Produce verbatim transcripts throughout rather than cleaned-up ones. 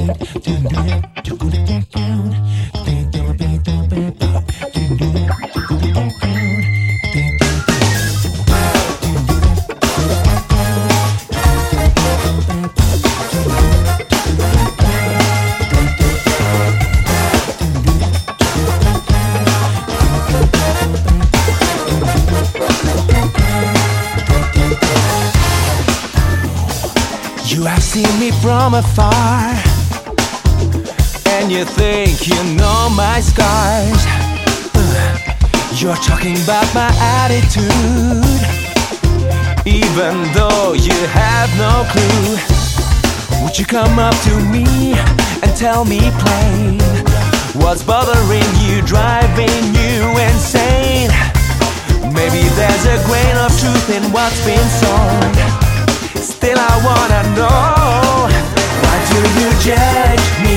You have seen me from afar, and you think you know my scars. You're talking about my attitude, even though you have no clue. Would you come up to me and tell me plain what's bothering you, driving you insane? Maybe there's a grain of truth in what's been sown. Still I wanna know, why do you judge me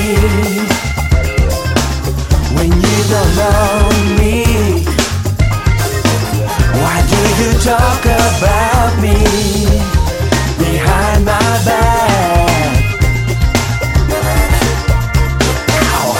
when you don't know me? Why do you talk about me behind my back? Ow.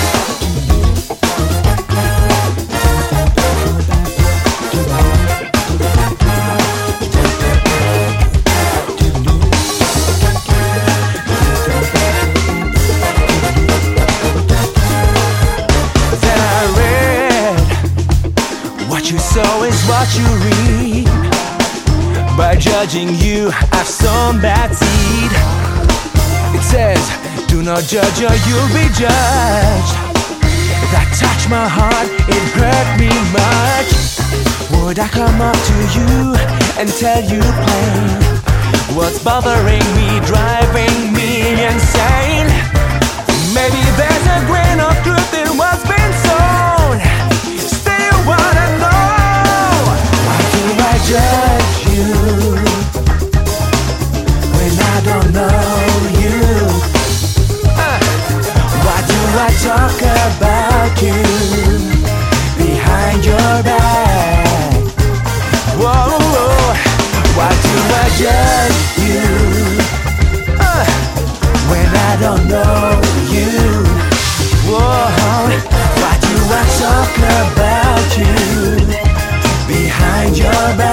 What you sow is what you reap. By judging you, I've sown that seed. It says, do not judge or you'll be judged. That touched my heart, it hurt me much. Would I come up to you and tell you plain what's bothering me, driving me insane? Maybe there's a grain of truth in what's been sown. Still wanna know, why do I judge you when I don't know you? Uh, why do I talk about you behind your back? Whoa, whoa. Why do I judge you uh, when I don't know you? Whoa, why do I talk about you behind your back?